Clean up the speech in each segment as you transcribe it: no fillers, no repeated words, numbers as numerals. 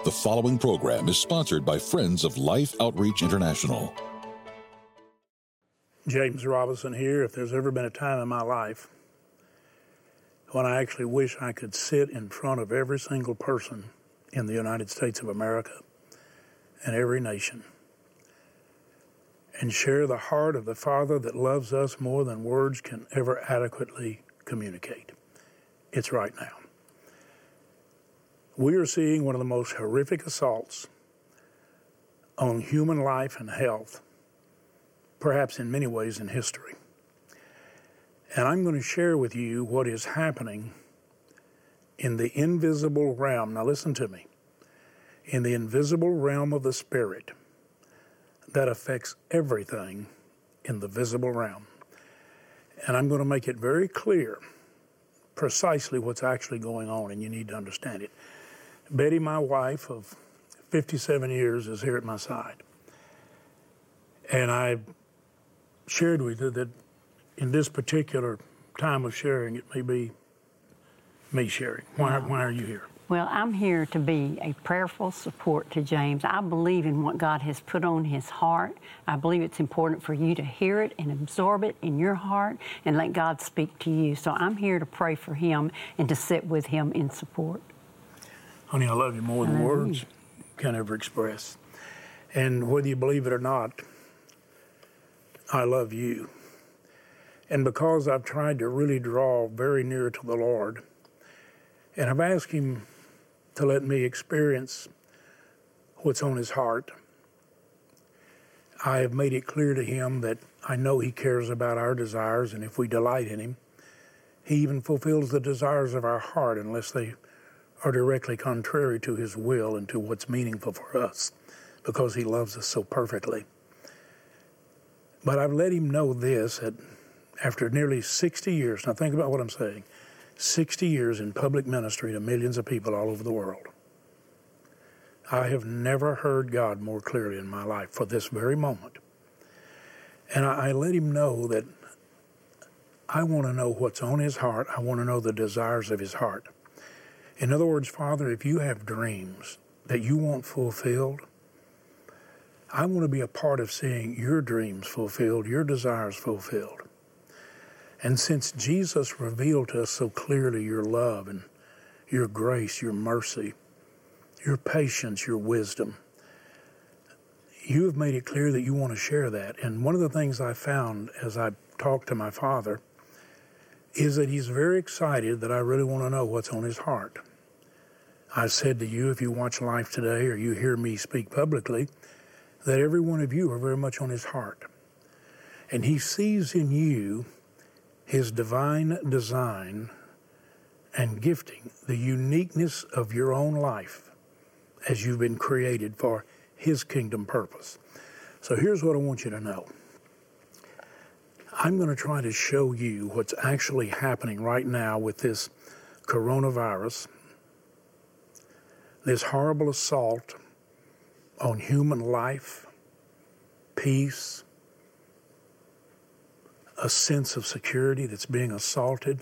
The following program is sponsored by Friends of Life Outreach International. James Robinson here. If there's ever been a time in my life when I actually wish I could sit in front of every single person in the United States of America and every nation and share the heart of the Father that loves us more than words can ever adequately communicate, it's right now. We are seeing one of the most horrific assaults on human life and health, perhaps in many ways in history. And I'm going to share with you what is happening in the invisible realm. Now listen to me. In the invisible realm of the Spirit that affects everything in the visible realm. And I'm going to make it very clear precisely what's actually going on, and you need to understand it. Betty, my wife of 57 years, is here at my side. And I shared with you that in this particular time of sharing, it may be me sharing. Why are you here? Well, I'm here to be a prayerful support to James. I believe in what God has put on his heart. I believe it's important for you to hear it and absorb it in your heart and let God speak to you. So I'm here to pray for him and to sit with him in support. Honey, I love you more than words can ever express. And whether you believe it or not, I love you. And because I've tried to really draw very near to the Lord, and I've asked him to let me experience what's on his heart, I have made it clear to him that I know he cares about our desires, and if we delight in him, he even fulfills the desires of our heart unless they are directly contrary to his will and to what's meaningful for us, because he loves us so perfectly. But I've let him know this, that after nearly 60 years, now think about what I'm saying, 60 years in public ministry to millions of people all over the world, I have never heard God more clearly in my life for this very moment. And I let him know that I want to know what's on his heart. I want to know the desires of his heart. In other words, Father, if you have dreams that you want fulfilled, I want to be a part of seeing your dreams fulfilled, your desires fulfilled. And since Jesus revealed to us so clearly your love and your grace, your mercy, your patience, your wisdom, you have made it clear that you want to share that. And one of the things I found as I talked to my Father is that he's very excited that I really want to know what's on his heart. I said to you, if you watch Life Today or you hear me speak publicly, that every one of you are very much on his heart. And he sees in you his divine design and gifting, the uniqueness of your own life as you've been created for his kingdom purpose. So here's what I want you to know. I'm going to try to show you what's actually happening right now with this coronavirus, this horrible assault on human life, peace, a sense of security that's being assaulted,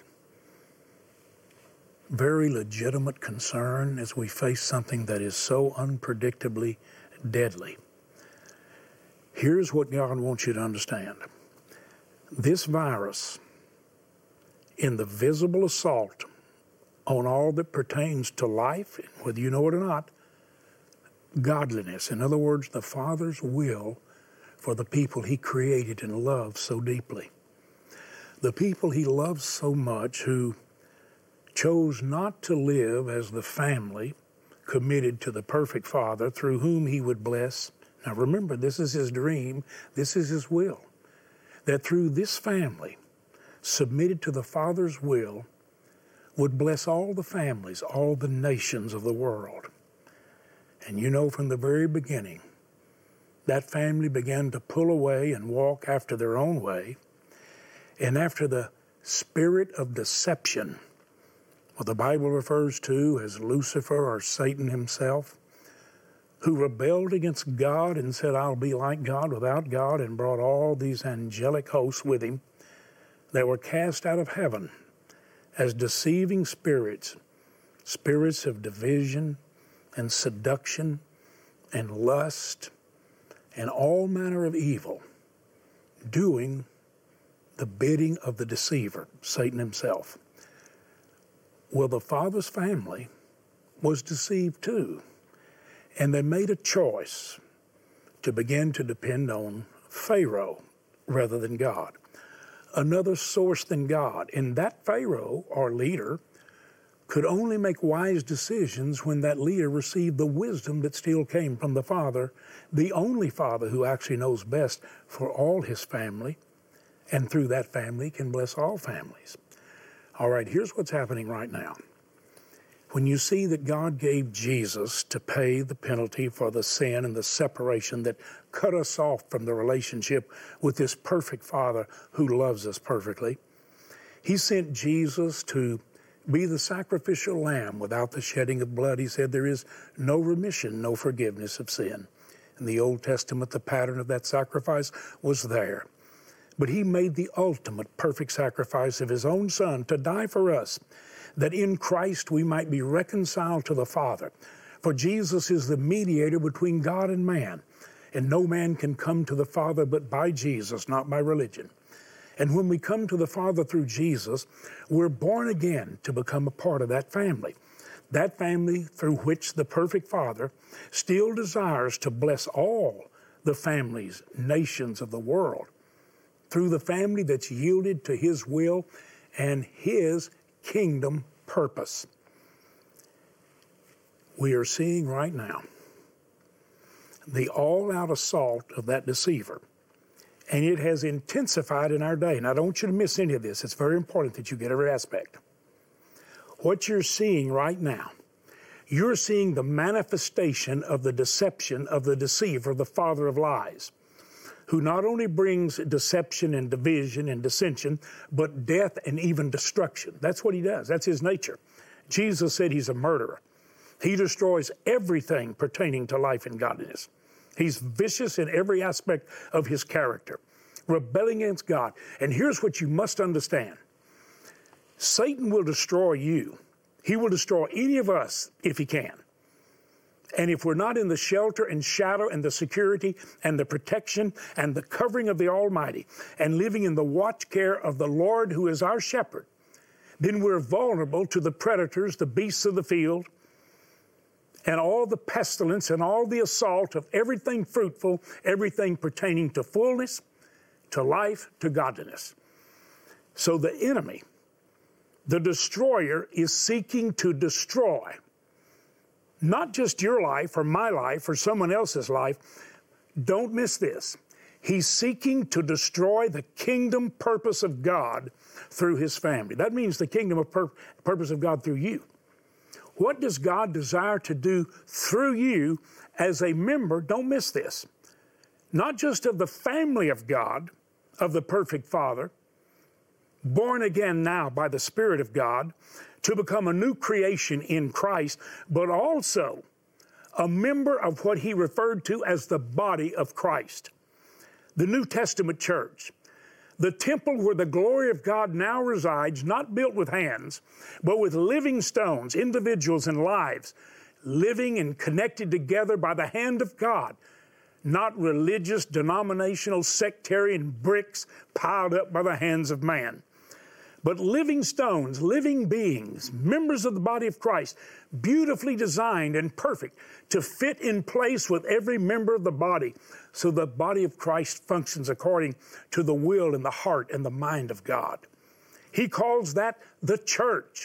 very legitimate concern as we face something that is so unpredictably deadly. Here's what God wants you to understand. This virus, in the visible assault on all that pertains to life, whether you know it or not, godliness, in other words, the Father's will for the people he created and loved so deeply. The people he loves so much who chose not to live as the family committed to the perfect Father through whom he would bless. Now remember, this is his dream, this is his will, that through this family, submitted to the Father's will, would bless all the families, all the nations of the world. And you know from the very beginning, that family began to pull away and walk after their own way, and after the spirit of deception, what the Bible refers to as Lucifer or Satan himself, who rebelled against God and said, I'll be like God without God, and brought all these angelic hosts with him that were cast out of heaven as deceiving spirits, spirits of division, and seduction and lust and all manner of evil, doing the bidding of the deceiver, Satan himself. Well, the father's family was deceived too, and they made a choice to begin to depend on Pharaoh rather than God, another source than God. And that Pharaoh, or leader, could only make wise decisions when that leader received the wisdom that still came from the Father, the only Father who actually knows best for all his family, and through that family can bless all families. All right, here's what's happening right now. When you see that God gave Jesus to pay the penalty for the sin and the separation that cut us off from the relationship with this perfect Father who loves us perfectly, he sent Jesus to be the sacrificial lamb. Without the shedding of blood, he said, there is no remission, no forgiveness of sin. In the Old Testament, the pattern of that sacrifice was there. But he made the ultimate perfect sacrifice of his own Son to die for us, that in Christ we might be reconciled to the Father. For Jesus is the mediator between God and man, and no man can come to the Father but by Jesus, not by religion. And when we come to the Father through Jesus, we're born again to become a part of that family through which the perfect Father still desires to bless all the families, nations of the world, through the family that's yielded to his will and his kingdom purpose. We are seeing right now the all-out assault of that deceiver, and it has intensified in our day. And I don't want you to miss any of this. It's very important that you get every aspect. What you're seeing right now, you're seeing the manifestation of the deception of the deceiver, the father of lies, who not only brings deception and division and dissension, but death and even destruction. That's what he does. That's his nature. Jesus said he's a murderer. He destroys everything pertaining to life and godliness. He's vicious in every aspect of his character, rebelling against God. And here's what you must understand. Satan will destroy you. He will destroy any of us if he can. And if we're not in the shelter and shadow and the security and the protection and the covering of the Almighty and living in the watch care of the Lord who is our shepherd, then we're vulnerable to the predators, the beasts of the field, and all the pestilence and all the assault of everything fruitful, everything pertaining to fullness, to life, to godliness. So the enemy, the destroyer, is seeking to destroy not just your life or my life or someone else's life. Don't miss this. He's seeking to destroy the kingdom purpose of God through his family. That means the kingdom of purpose of God through you. What does God desire to do through you as a member? Don't miss this. Not just of the family of God, of the perfect Father, born again now by the Spirit of God, to become a new creation in Christ, but also a member of what he referred to as the body of Christ, the New Testament church, the temple where the glory of God now resides, not built with hands, but with living stones, individuals and lives, living and connected together by the hand of God, not religious, denominational, sectarian bricks piled up by the hands of man. But living stones, living beings, members of the body of Christ, beautifully designed and perfect to fit in place with every member of the body, so the body of Christ functions according to the will and the heart and the mind of God. He calls that the church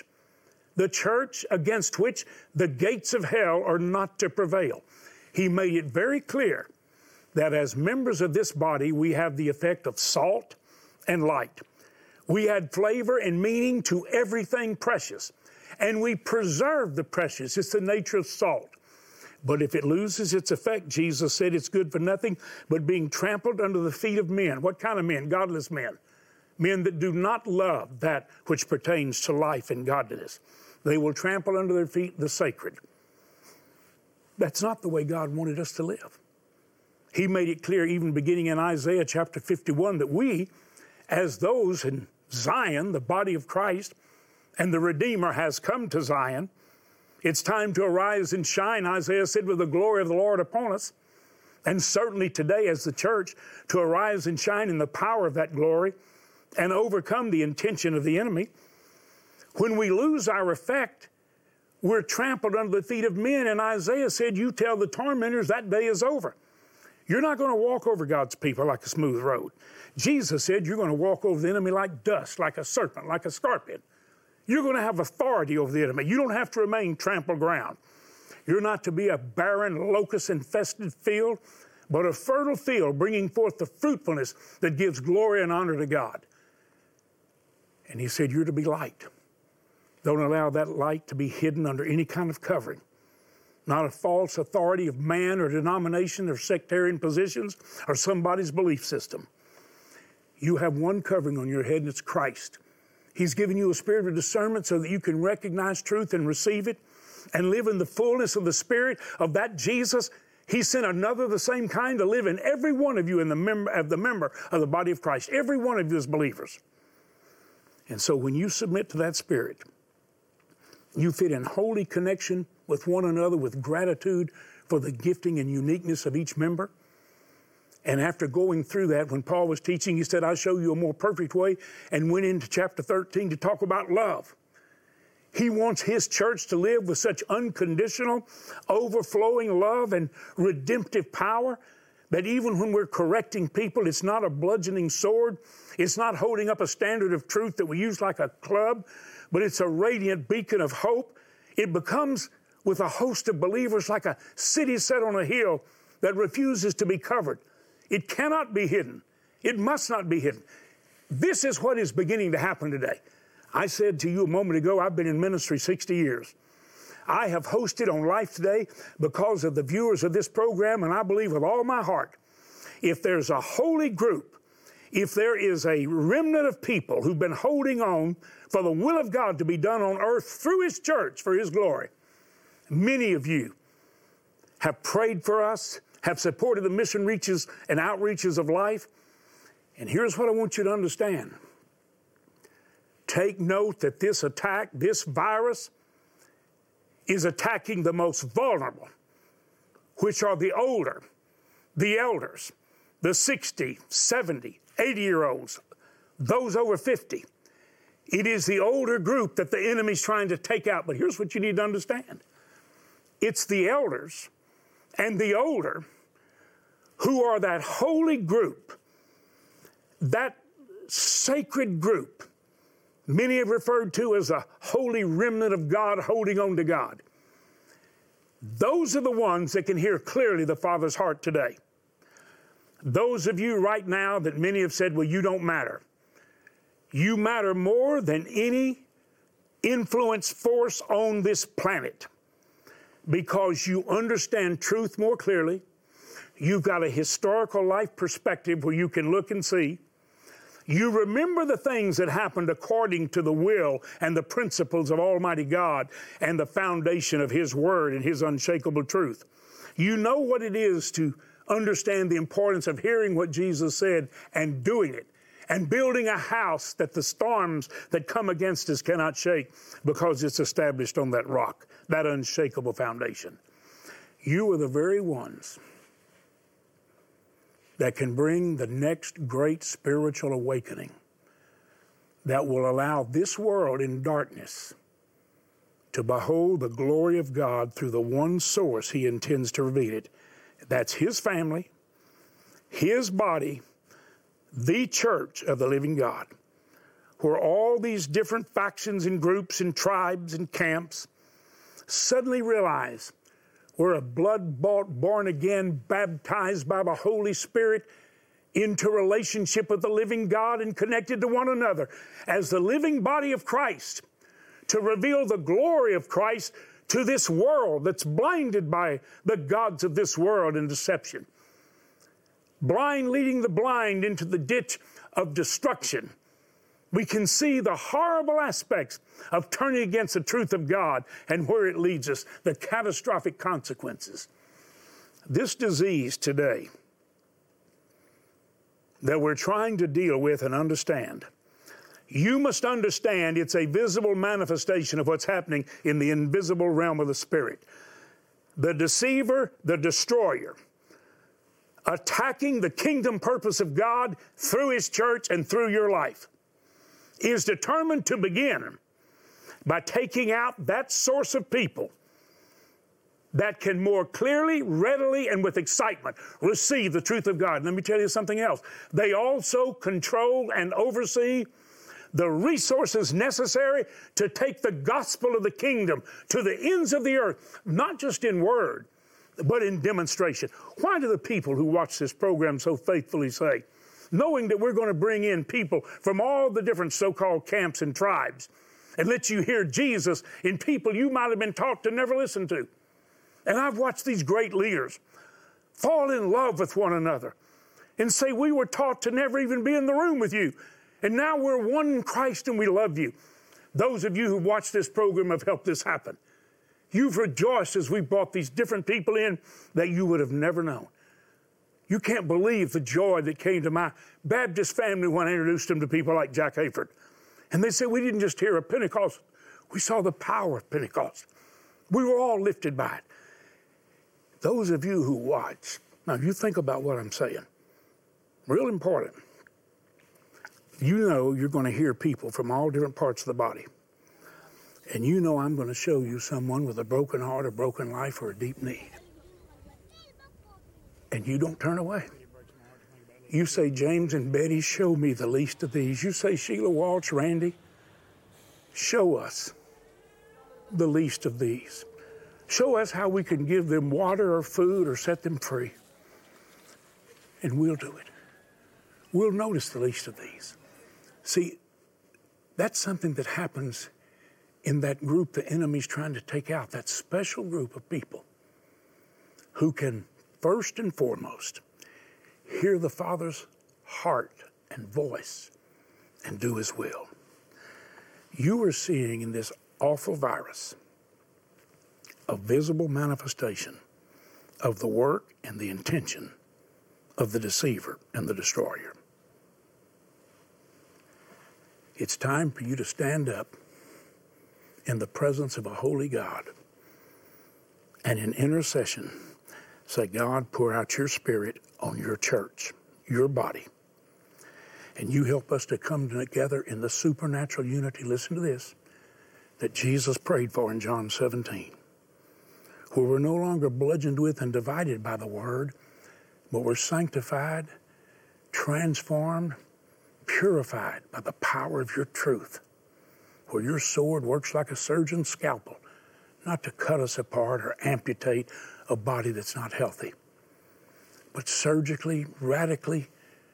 against which the gates of hell are not to prevail. He made it very clear that as members of this body, we have the effect of salt and light. We add flavor and meaning to everything precious, and we preserve the precious. It's the nature of salt. But if it loses its effect, Jesus said it's good for nothing but being trampled under the feet of men. What kind of men? Godless men. Men that do not love that which pertains to life and godliness. They will trample under their feet the sacred. That's not the way God wanted us to live. He made it clear even beginning in Isaiah chapter 51 that we, as those in Zion, the body of Christ, and the Redeemer has come to Zion, It's time to arise and shine, Isaiah said, with the glory of the Lord upon us. And certainly today as the church, to arise and shine in the power of that glory and overcome the intention of the enemy. When we lose our effect, we're trampled under the feet of men. And Isaiah said, you tell the tormentors that day is over. You're not going to walk over God's people like a smooth road. Jesus said you're going to walk over the enemy like dust, like a serpent, like a scorpion. You're going to have authority over the enemy. You don't have to remain trampled ground. You're not to be a barren, locust-infested field, but a fertile field bringing forth the fruitfulness that gives glory and honor to God. And he said you're to be light. Don't allow that light to be hidden under any kind of covering. Not a false authority of man or denomination or sectarian positions or somebody's belief system. You have one covering on your head, and it's Christ. He's given you a spirit of discernment so that you can recognize truth and receive it and live in the fullness of the Spirit of that Jesus. He sent another of the same kind to live in every one of you in the member of the body of Christ, every one of you as believers. And so when you submit to that Spirit, you fit in holy connection with one another with gratitude for the gifting and uniqueness of each member. And after going through that, when Paul was teaching, he said, I'll show you a more perfect way, and went into chapter 13 to talk about love. He wants his church to live with such unconditional, overflowing love and redemptive power that even when we're correcting people, it's not a bludgeoning sword. It's not holding up a standard of truth that we use like a club, but it's a radiant beacon of hope. It becomes, with a host of believers, like a city set on a hill that refuses to be covered. It cannot be hidden. It must not be hidden. This is what is beginning to happen today. I said to you a moment ago, I've been in ministry 60 years. I have hosted on Life Today because of the viewers of this program, and I believe with all my heart, if there's a holy group, if there is a remnant of people who've been holding on for the will of God to be done on earth through His church for His glory, many of you have prayed for us, have supported the mission reaches and outreaches of Life. And here's what I want you to understand. Take note that this attack, this virus, is attacking the most vulnerable, which are the older, the elders, the 60, 70, 80-year-olds, those over 50. It is the older group that the enemy's trying to take out. But here's what you need to understand. It's the elders and the older who are that holy group, that sacred group, many have referred to as a holy remnant of God holding on to God. Those are the ones that can hear clearly the Father's heart today. Those of you right now that many have said, well, you don't matter. You matter more than any influence force on this planet because you understand truth more clearly. You've got a historical life perspective where you can look and see. You remember the things that happened according to the will and the principles of Almighty God and the foundation of His Word and His unshakable truth. You know what it is to understand the importance of hearing what Jesus said and doing it and building a house that the storms that come against us cannot shake because it's established on that rock, that unshakable foundation. You are the very ones that can bring the next great spiritual awakening that will allow this world in darkness to behold the glory of God through the one source He intends to reveal it. That's His family, His body, the church of the living God, where all these different factions and groups and tribes and camps suddenly realize we're a blood-bought, born-again, baptized by the Holy Spirit into relationship with the living God and connected to one another as the living body of Christ to reveal the glory of Christ to this world that's blinded by the gods of this world and deception. Blind leading the blind into the ditch of destruction. We can see the horrible aspects of turning against the truth of God and where it leads us, the catastrophic consequences. This disease today that we're trying to deal with and understand You must understand it's a visible manifestation of what's happening in the invisible realm of the Spirit. The deceiver, the destroyer, attacking the kingdom purpose of God through His church and through your life, is determined to begin by taking out that source of people that can more clearly, readily, and with excitement receive the truth of God. Let me tell you something else. They also control and oversee the resources necessary to take the gospel of the kingdom to the ends of the earth, not just in word, but in demonstration. Why do the people who watch this program so faithfully say, knowing that we're going to bring in people from all the different so-called camps and tribes and let you hear Jesus in people you might have been taught to never listen to? And I've watched these great leaders fall in love with one another and say, we were taught to never even be in the room with you. And now we're one in Christ and we love you. Those of you who watch this program have helped this happen. You've rejoiced as we brought these different people in that you would have never known. You can't believe the joy that came to my Baptist family when I introduced them to people like Jack Hayford. And they said, we didn't just hear of Pentecost, we saw the power of Pentecost. We were all lifted by it. Those of you who watch, now you think about what I'm saying. Real important. You know you're going to hear people from all different parts of the body. And you know I'm going to show you someone with a broken heart, a broken life, or a deep need. And you don't turn away. You say, James and Betty, show me the least of these. You say, Sheila Walsh, Randy, show us the least of these. Show us how we can give them water or food or set them free. And we'll do it. We'll notice the least of these. See, that's something that happens in that group the enemy's trying to take out, that special group of people who can, first and foremost, hear the Father's heart and voice and do His will. You are seeing in this awful virus a visible manifestation of the work and the intention of the deceiver and the destroyer. It's time for you to stand up in the presence of a holy God and in intercession say, God, pour out your Spirit on your church, your body. And you help us to come together in the supernatural unity, listen to this, that Jesus prayed for in John 17. Where we're no longer bludgeoned with and divided by the word, but we're sanctified, transformed, purified by the power of your truth. Where your sword works like a surgeon's scalpel, not to cut us apart or amputate a body that's not healthy, but surgically, radically,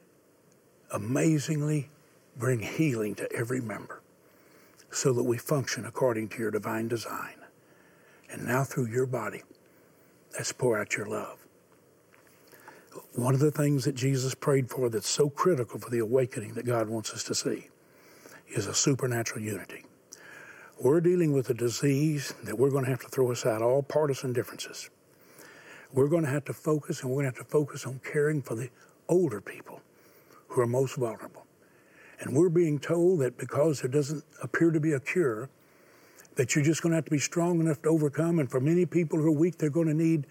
amazingly bring healing to every member so that we function according to your divine design. And now through your body, let's pour out your love. One of the things that Jesus prayed for that's so critical for the awakening that God wants us to see is a supernatural unity. We're dealing with a disease that we're going to have to throw aside all partisan differences. We're going to have to focus, and we're going to have to focus on caring for the older people who are most vulnerable. And we're being told that because there doesn't appear to be a cure, that you're just going to have to be strong enough to overcome. And for many people who are weak, they're going to need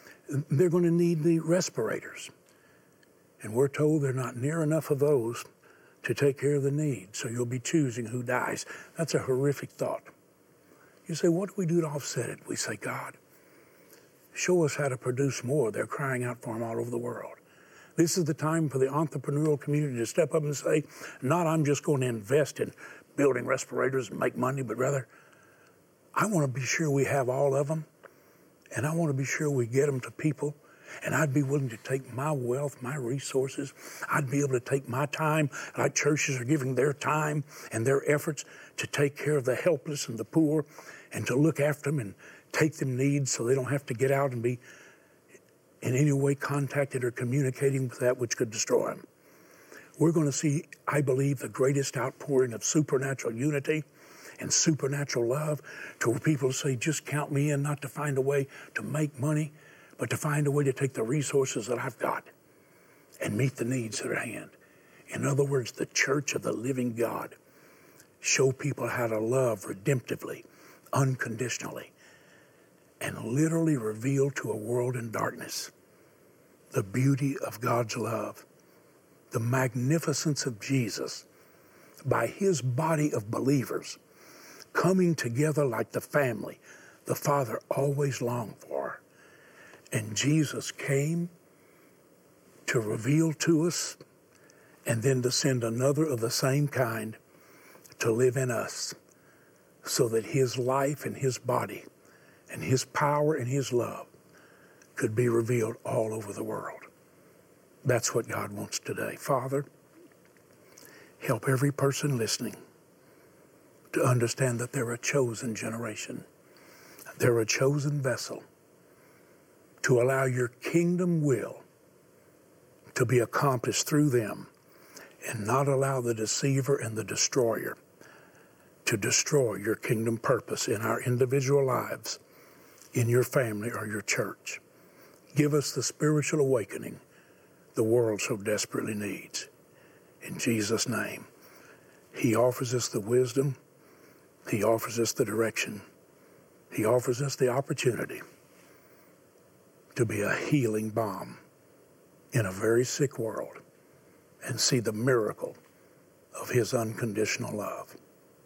the respirators. And we're told there are not near enough of those to take care of the need. So you'll be choosing who dies. That's a horrific thought. You say, what do we do to offset it? We say, God, show us how to produce more. They're crying out for them all over the world. This is the time for the entrepreneurial community to step up and say, not I'm just going to invest in building respirators and make money, but rather, I want to be sure we have all of them, and I want to be sure we get them to people, and I'd be willing to take my wealth, my resources. I'd be able to take my time, like churches are giving their time and their efforts to take care of the helpless and the poor and to look after them and take them needs so they don't have to get out and be in any way contacted or communicating with that which could destroy them. We're going to see, I believe, the greatest outpouring of supernatural unity and supernatural love to where people say, just count me in, not to find a way to make money, but to find a way to take the resources that I've got and meet the needs that are at hand. In other words, the church of the living God show people how to love redemptively, unconditionally, and literally reveal to a world in darkness the beauty of God's love, the magnificence of Jesus by his body of believers coming together like the family the Father always longed for. And Jesus came to reveal to us and then to send another of the same kind to live in us so that his life and his body and his power and his love could be revealed all over the world. That's what God wants today. Father, help every person listening to understand that they're a chosen generation. They're a chosen vessel to allow your kingdom will to be accomplished through them and not allow the deceiver and the destroyer to destroy your kingdom purpose in our individual lives, in your family or your church. Give us the spiritual awakening the world so desperately needs. In Jesus' name, he offers us the wisdom. He offers us the direction. He offers us the opportunity to be a healing balm in a very sick world and see the miracle of his unconditional love.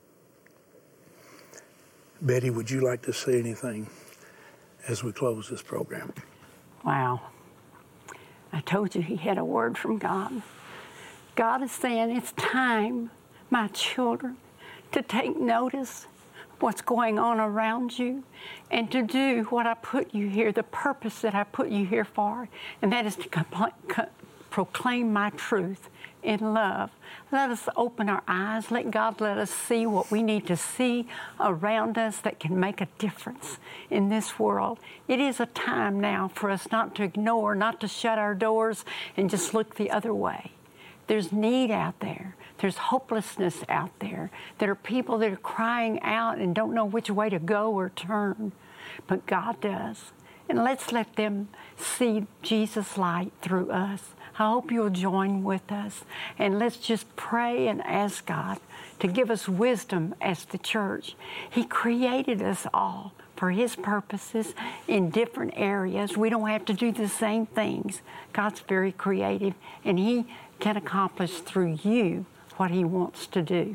Betty, would you like to say anything as we close this program? Wow. I told you he had a word from God. God is saying it's time, my children, to take notice of what's going on around you and to do what I put you here, the purpose that I put you here for, and that is to proclaim my truth in love. Let us open our eyes. Let God let us see what we need to see around us that can make a difference in this world. It is a time now for us not to ignore, not to shut our doors and just look the other way. There's need out there. There's hopelessness out there. There are people that are crying out and don't know which way to go or turn, but God does. And let's let them see Jesus' light through us. I hope you'll join with us. And let's just pray and ask God to give us wisdom as the church. He created us all for his purposes in different areas. We don't have to do the same things. God's very creative, and he can accomplish through you what he wants to do.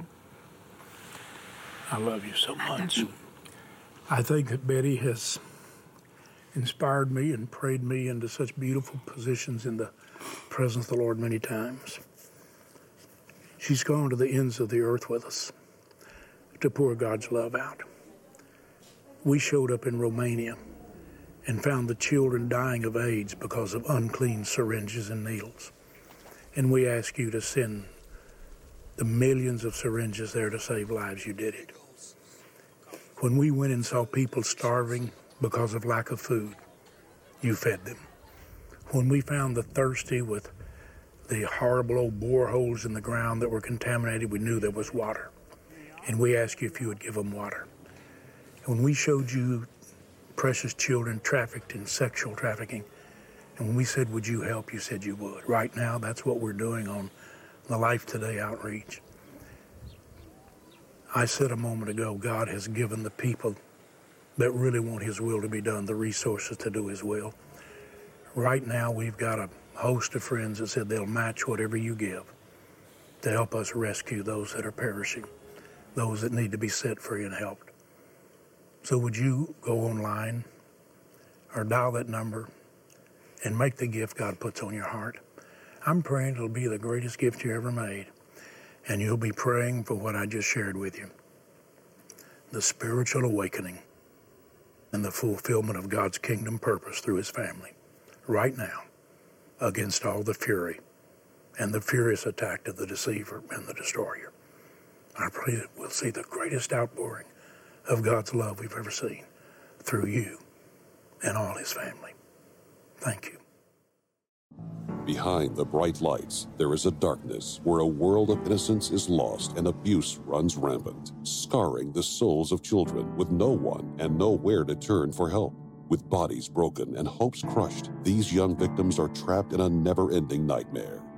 I love you so much. I think that Betty has inspired me and prayed me into such beautiful positions in the presence of the Lord many times. She's gone to the ends of the earth with us to pour God's love out. We showed up in Romania and found the children dying of AIDS because of unclean syringes and needles. And we ask you to send the millions of syringes there to save lives. You did it. When we went and saw people starving because of lack of food, you fed them. When we found the thirsty with the horrible old boreholes in the ground that were contaminated, we knew there was water. And we asked you if you would give them water. When we showed you precious children trafficked in sexual trafficking, and when we said, would you help, you said you would. Right now, that's what we're doing on the Life Today outreach. I said a moment ago, God has given the people that really want his will to be done the resources to do his will. Right now, we've got a host of friends that said they'll match whatever you give to help us rescue those that are perishing, those that need to be set free and helped. So would you go online or dial that number and make the gift God puts on your heart? I'm praying it'll be the greatest gift you ever made, and you'll be praying for what I just shared with you, the spiritual awakening and the fulfillment of God's kingdom purpose through his family right now against all the fury and the furious attack of the deceiver and the destroyer. I pray that we'll see the greatest outpouring of God's love we've ever seen through you and all his family. Thank you. Behind the bright lights, there is a darkness where a world of innocence is lost and abuse runs rampant, scarring the souls of children with no one and nowhere to turn for help. With bodies broken and hopes crushed, these young victims are trapped in a never-ending nightmare.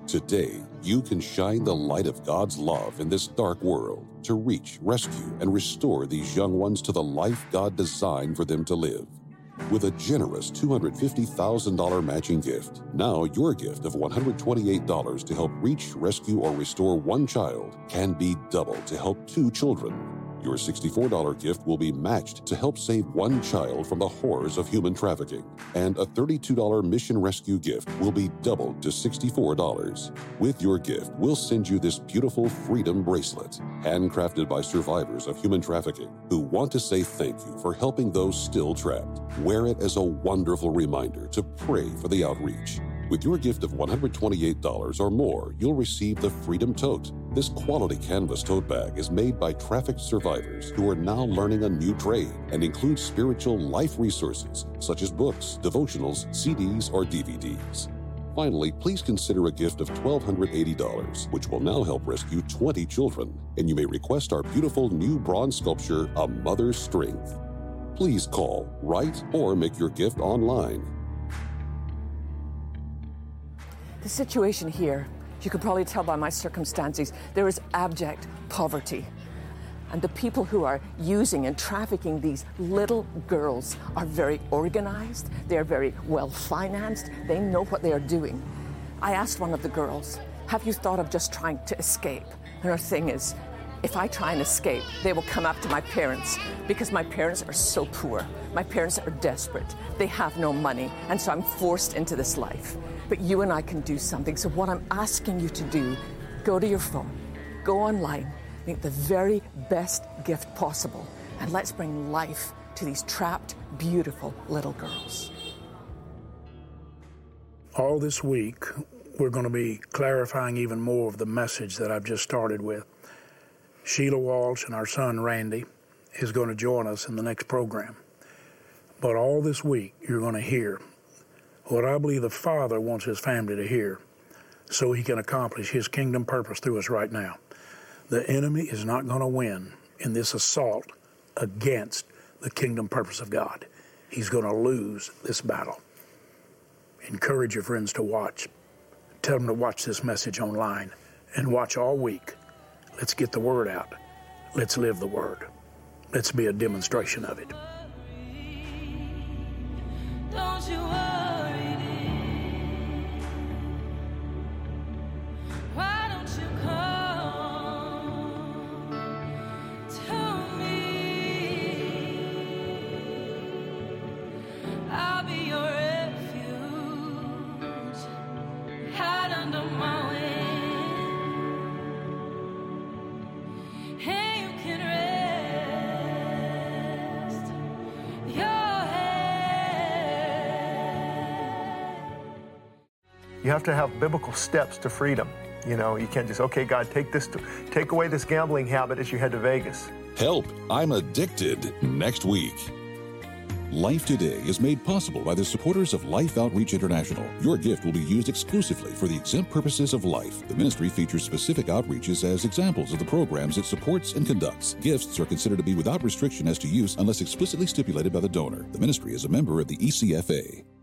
Today, you can shine the light of God's love in this dark world to reach, rescue, and restore these young ones to the life God designed for them to live. With a generous $250,000 matching gift, now your gift of $128 to help reach, rescue, or restore one child can be doubled to help 2 children. Your $64 gift will be matched to help save one child from the horrors of human trafficking. And a $32 mission rescue gift will be doubled to $64. With your gift, we'll send you this beautiful Freedom Bracelet, handcrafted by survivors of human trafficking who want to say thank you for helping those still trapped. Wear it as a wonderful reminder to pray for the outreach. With your gift of $128 or more, you'll receive the Freedom Tote. This quality canvas tote bag is made by trafficked survivors who are now learning a new trade and includes spiritual life resources such as books, devotionals, CDs, or DVDs. Finally, please consider a gift of $1,280, which will now help rescue 20 children. And you may request our beautiful new bronze sculpture, A Mother's Strength. Please call, write, or make your gift online. The situation here, you can probably tell by my circumstances, there is abject poverty. And the people who are using and trafficking these little girls are very organized, they're very well financed, they know what they are doing. I asked one of the girls, have you thought of just trying to escape? And her thing is, if I try and escape, they will come after my parents because my parents are so poor. My parents are desperate. They have no money, and so I'm forced into this life. But you and I can do something. So what I'm asking you to do, go to your phone, go online, make the very best gift possible, and let's bring life to these trapped, beautiful little girls. All this week, we're going to be clarifying even more of the message that I've just started with. Sheila Walsh and our son Randy is going to join us in the next program. But all this week, you're going to hear what I believe the Father wants his family to hear so he can accomplish his kingdom purpose through us right now. The enemy is not going to win in this assault against the kingdom purpose of God. He's going to lose this battle. Encourage your friends to watch. Tell them to watch this message online and watch all week. Let's get the word out. Let's live the word. Let's be a demonstration of it. Don't you worry, why don't you come to me? I'll be your refuge, hide under my wing, and you can rest your You have to have biblical steps to freedom. You know, you can't just, okay, God, take away this gambling habit as you head to Vegas. Help, I'm addicted, next week. Life Today is made possible by the supporters of Life Outreach International. Your gift will be used exclusively for the exempt purposes of life. The ministry features specific outreaches as examples of the programs it supports and conducts. Gifts are considered to be without restriction as to use unless explicitly stipulated by the donor. The ministry is a member of the ECFA.